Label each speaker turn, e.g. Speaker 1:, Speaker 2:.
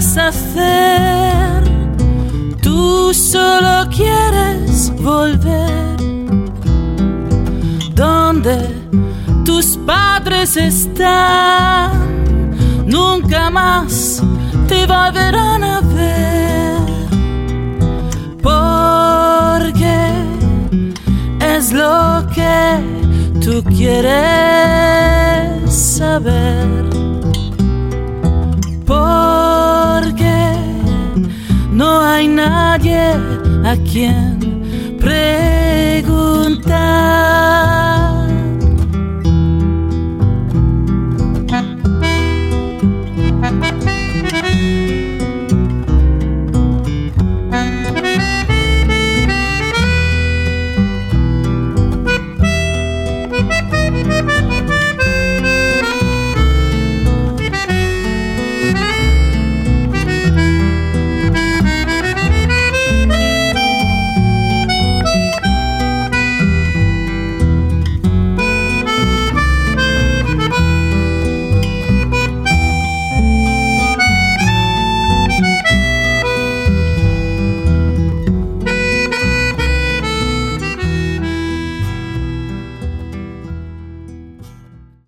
Speaker 1: vas a hacer? Tú solo quieres volver donde tus padres están. Nunca más te volverán a ver, porque es lo que tú quieres saber. Porque no hay nadie a quien preguntar.